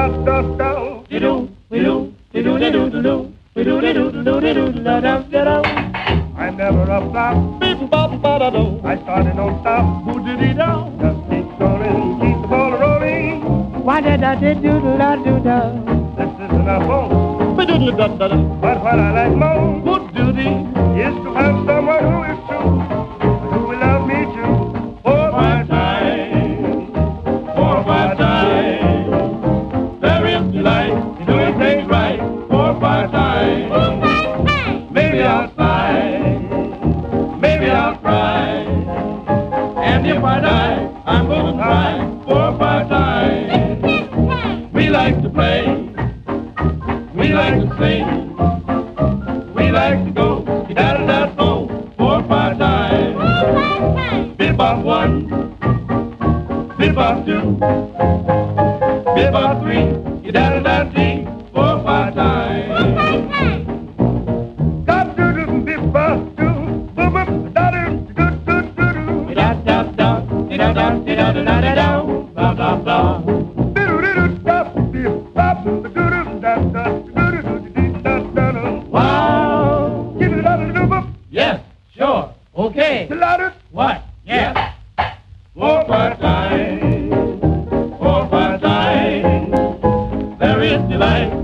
I never a flop. I started on top. Just keep going, keep the ball rolling. Why did I do da do da? This isn't a phone. But what I like most is to have someone who is true, who will love me too. For my time, for my time. There is delight in doing things right. For my time. Maybe I'll slide, maybe I'll cry. And if I die, I'm gonna try. For my time. We like to play, we like to sing, we like to go da-da-da-bo. 4 or 5 times. Bebop 1, bebop 2, bebop 3, da-da-da-dee. 4 or 5 times. Bebop 2, bebop, da-da-da-da-da-da. Da-da-da, da-da-da-da-da-da-da, blah, blah, blah. Wow. Yes, sure. Okay. What? Yeah. 4 or 5 times. 4 or 5 times. There is delight